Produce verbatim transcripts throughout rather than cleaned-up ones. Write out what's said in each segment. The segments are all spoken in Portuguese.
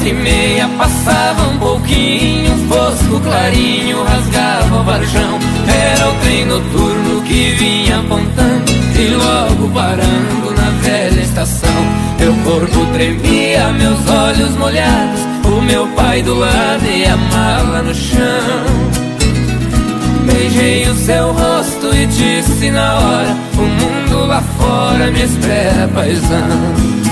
Quatro e meia passava um pouquinho, fosco clarinho rasgava o varjão. Era o trem noturno que vinha apontando e logo parando na velha estação. Meu corpo tremia, meus olhos molhados, o meu pai do lado e a mala no chão. Beijei o seu rosto e disse na hora: o mundo lá fora me espera, paizão.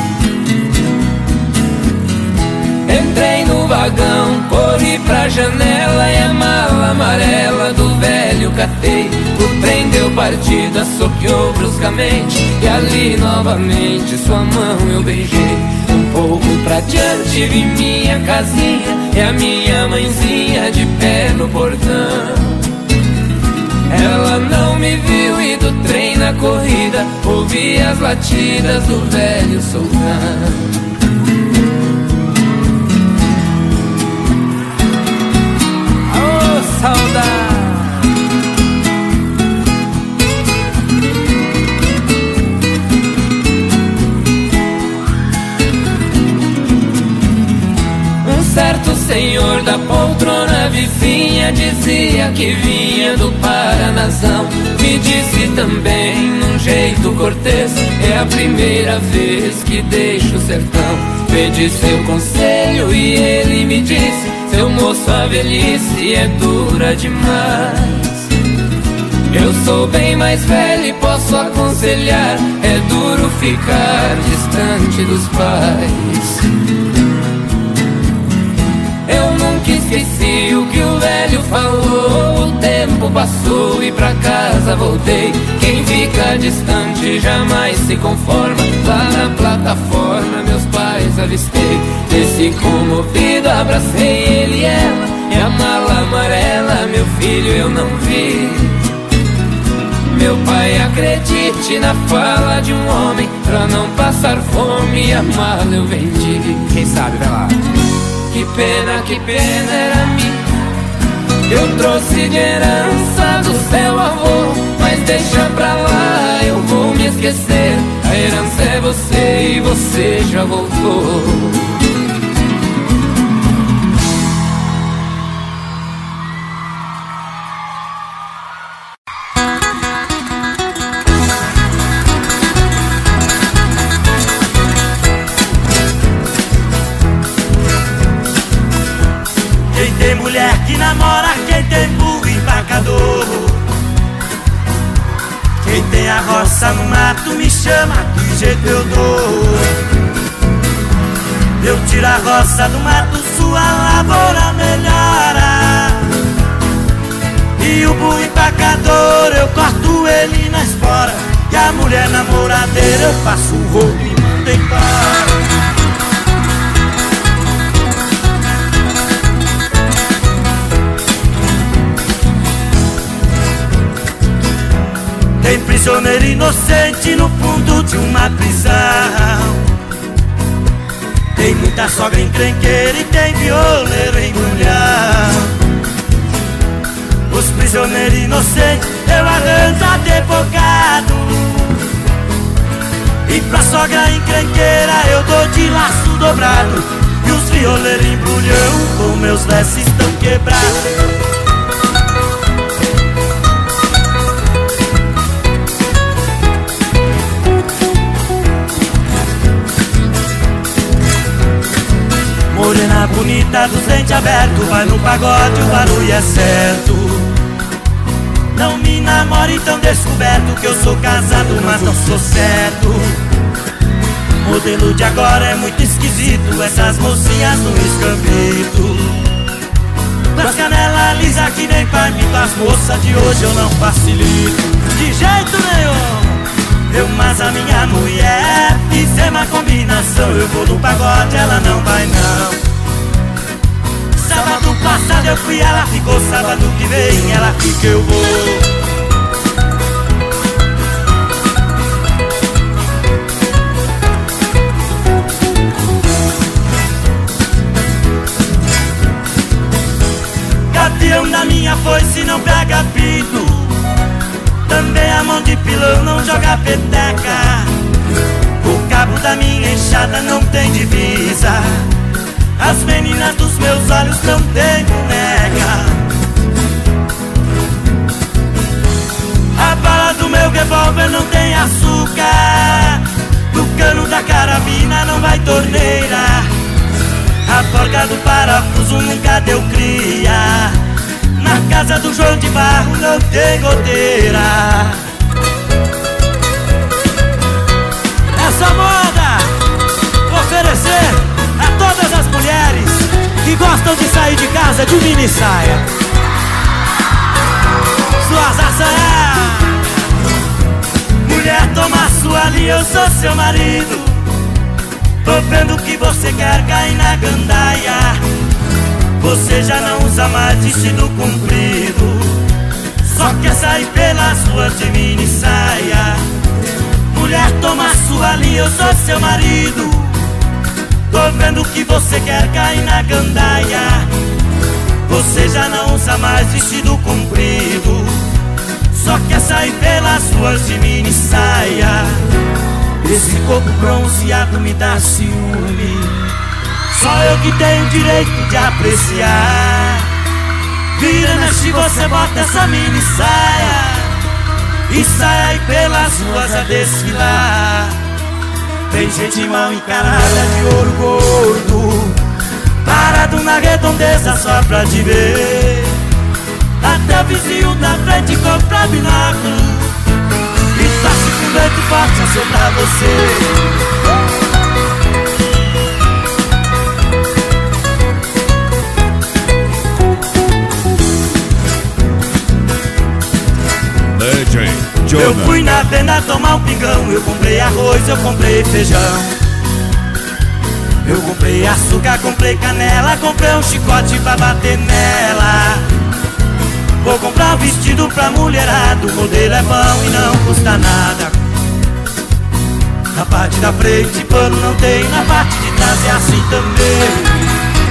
Entrei no vagão, corri pra janela e a mala amarela do velho catei. O trem deu partida, soqueou bruscamente e ali novamente sua mão eu beijei. Um pouco pra diante vi minha casinha e a minha mãezinha de pé no portão. Ela não me viu e do trem na corrida ouvi as latidas do velho soldado. Saudade. Um certo senhor da poltrona vizinha dizia que vinha do Paranazão. Me disse também num jeito cortês: é a primeira vez que deixo o sertão. Pedi seu conselho e ele me disse: seu moço, a velhice é dura demais. Eu sou bem mais velho e posso aconselhar: é duro ficar distante dos pais. Eu nunca esqueci o que o velho falou. O tempo passou e pra casa voltei. Quem fica distante jamais se conforma. Lá na plataforma meus pais avistei. Desci comovido, abracei ele e ela. E a mala amarela, meu filho, eu não vi. Meu pai, acredite na fala de um homem, pra não passar fome a mala eu vendi. Quem sabe, vai lá. Que pena, que pena era minha. Eu trouxe de herança do seu avô, mas deixa pra lá, eu vou me esquecer. A herança é você e você já voltou. Que namora quem tem burro empacador. Quem tem a roça no mato me chama, que jeito eu dou. Eu tiro a roça do mato, sua lavoura melhora. E o burro empacador eu corto ele na espora. E a mulher namoradeira eu faço o rolo e mando embora. Tem prisioneiro inocente no fundo de uma prisão. Tem muita sogra encrenqueira e tem violeiro embrulhão. Os prisioneiros inocentes eu arranjo advogado. E pra sogra encrenqueira eu dou de laço dobrado. E os violeiros embrulhão com meus versos estão quebrados. Morena bonita dos dentes abertos, vai no pagode, o barulho é certo. Não me namore tão descoberto, que eu sou casado, mas não sou certo. Modelo de agora é muito esquisito, essas mocinhas no escambito. Com as canelas lisas que nem palmito, as moças de hoje eu não facilito. De jeito nenhum. Eu, mas a minha mulher, fizemos uma combinação. Eu vou no pagode, ela não vai não. Sábado passado eu fui, ela ficou. Sábado que vem ela fica, eu vou. Gavião da minha foice não pega pito. Também a mão de pilão não joga peteca. O cabo da minha enxada não tem divisa. As marca do parafuso nunca deu cria. Na casa do João de Barro não tem goteira. Essa moda vou oferecer a todas as mulheres que gostam de sair de casa de mini saia. Suas assanhadas. Mulher, toma sua ali, eu sou seu marido. Tô vendo que você quer cair na gandaia. Você já não usa mais vestido comprido, só quer sair pelas ruas de mini saia. Mulher, toma sua ali, eu sou seu marido. Tô vendo que você quer cair na gandaia. Você já não usa mais vestido comprido, só quer sair pelas ruas de mini saia. Esse corpo bronzeado me dá ciúme, só eu que tenho direito de apreciar. Vira, mexe, você bota essa mini saia e sai aí pelas ruas a desfilar. Tem gente mal encarada de ouro gordo, parado na redondeza só pra te ver. Até o vizinho da frente compra binóculo e torce com vento forte a soprar você. Eu fui na venda tomar um pingão, eu comprei arroz, eu comprei feijão, eu comprei açúcar, comprei canela, comprei um chicote pra bater nela. Vou comprar um vestido pra mulherada, o modelo é bom e não custa nada. Na parte da frente pano não tem, na parte de trás é assim também.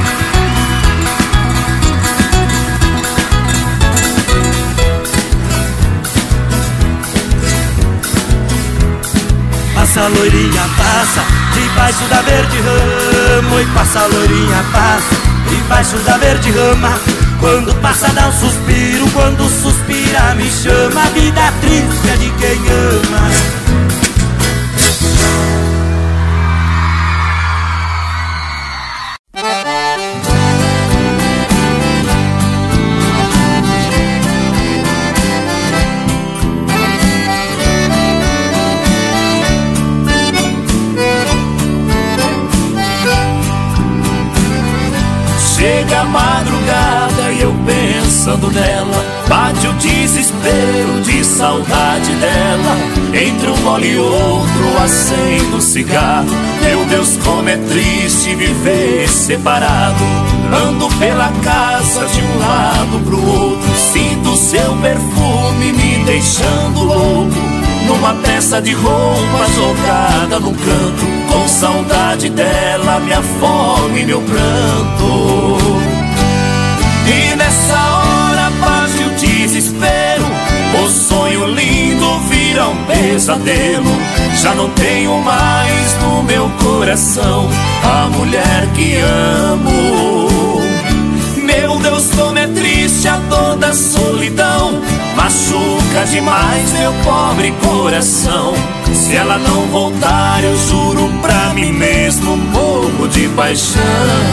Passa a loirinha, passa, debaixo da verde rama. E passa a loirinha, passa, debaixo da verde rama. Quando passa dá um suspiro, quando suspira me chama. A vida triste é de quem ama. Chega a madrugada e eu pensando nela, bate o desespero de saudade dela. Entre um gole e outro acendo um cigarro. Meu Deus, como é triste viver separado. Ando pela casa de um lado pro outro, sinto seu perfume me deixando louco. Numa peça de roupa jogada no canto, com saudade dela me afogo em meu pranto. E nessa hora bate o desespero, o sonho lindo vira um pesadelo. Já não tenho mais no meu coração a mulher que amo. Meu Deus, como é triste a dor da solidão, machuca demais meu pobre coração. Se ela não voltar, eu juro pra mim mesmo, morro de paixão.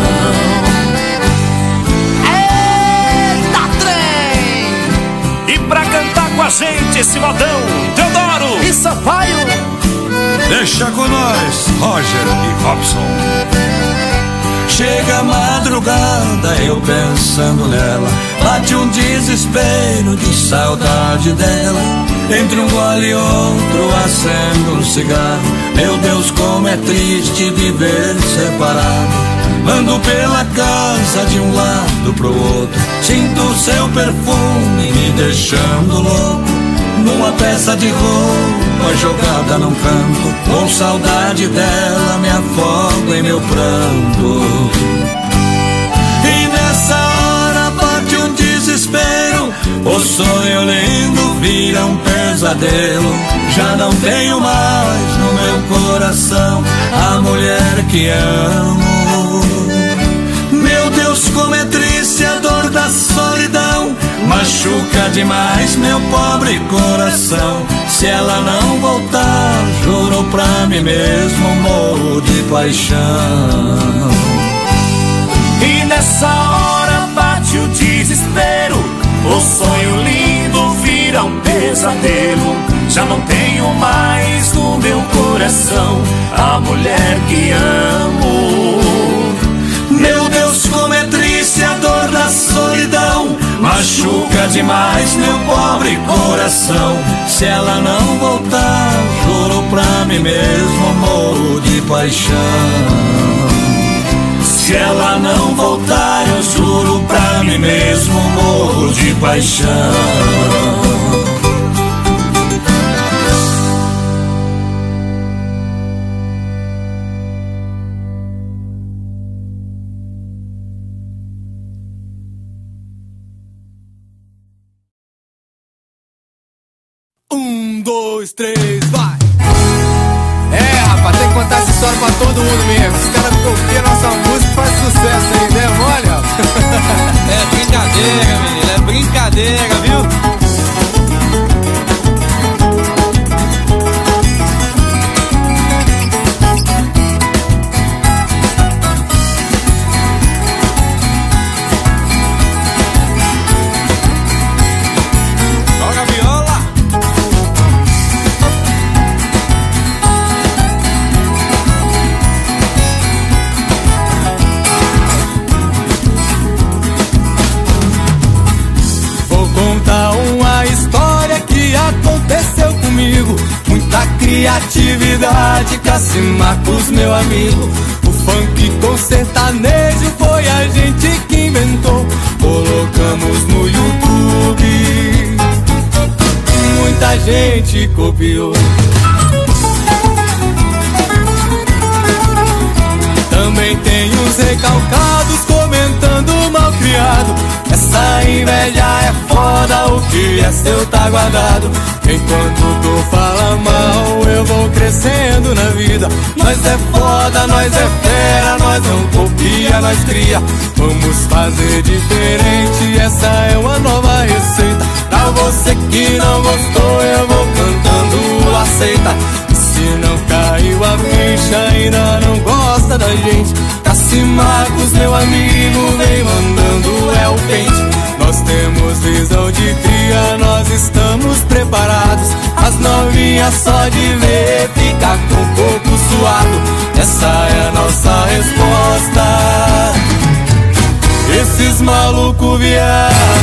Eita trem! E pra cantar com a gente esse modão, Teodoro e Sampaio. Deixa com nós, Roger e Robson. Chega a madrugada, eu pensando nela, bate um desespero de saudade dela. Entre um gole e outro acendo um cigarro. Meu Deus, como é triste viver separado. Ando pela casa de um lado pro outro, sinto seu perfume me deixando louco. Numa peça de roupa jogada num canto, com saudade dela me afogo em meu pranto. E nessa hora bate um desespero, o sonho lindo vira um pesadelo. Já não tenho mais no meu coração a mulher que amo. Meu Deus, como é triste a dor da solidão, machuca demais meu pobre coração. Se ela não voltar, juro pra mim mesmo, morro de paixão. pesadelo. Já não tenho mais no meu coração a mulher que amo. Meu Deus, como é triste a dor da solidão, machuca demais meu pobre coração. Se ela não voltar, juro pra mim mesmo, morro de paixão. Se ela não voltar, eu juro pra mim mesmo, morro de paixão. Um, dois, três, vai! É, rapaz, tem que contar essa história pra todo mundo mesmo. Os caras copiam nossa música e faz sucesso aí, né, olha? É brincadeira, menino, é brincadeira, viu? Aconteceu comigo, muita criatividade, Cassi Marcos, meu amigo. O funk com sertanejo foi a gente que inventou. Colocamos no YouTube, muita gente copiou. Também tem uns recalcados comentando mal criado. Essa inveja é foda, o que é seu tá guardado. Enquanto tu fala mal, eu vou crescendo na vida. Nós é foda, nós é fera, nós não copia, nós cria. Vamos fazer diferente, essa é uma nova receita. Pra você que não gostou, eu vou cantando, aceita. E se não caiu a ficha, ainda não gosta da gente, Cassi Marcos, meu amigo, vem mandando, é o quente. Nós temos visão de cria, nós estamos preparados. As novinhas só de ver fica com o corpo suado. Essa é a nossa resposta. Esses malucos vieram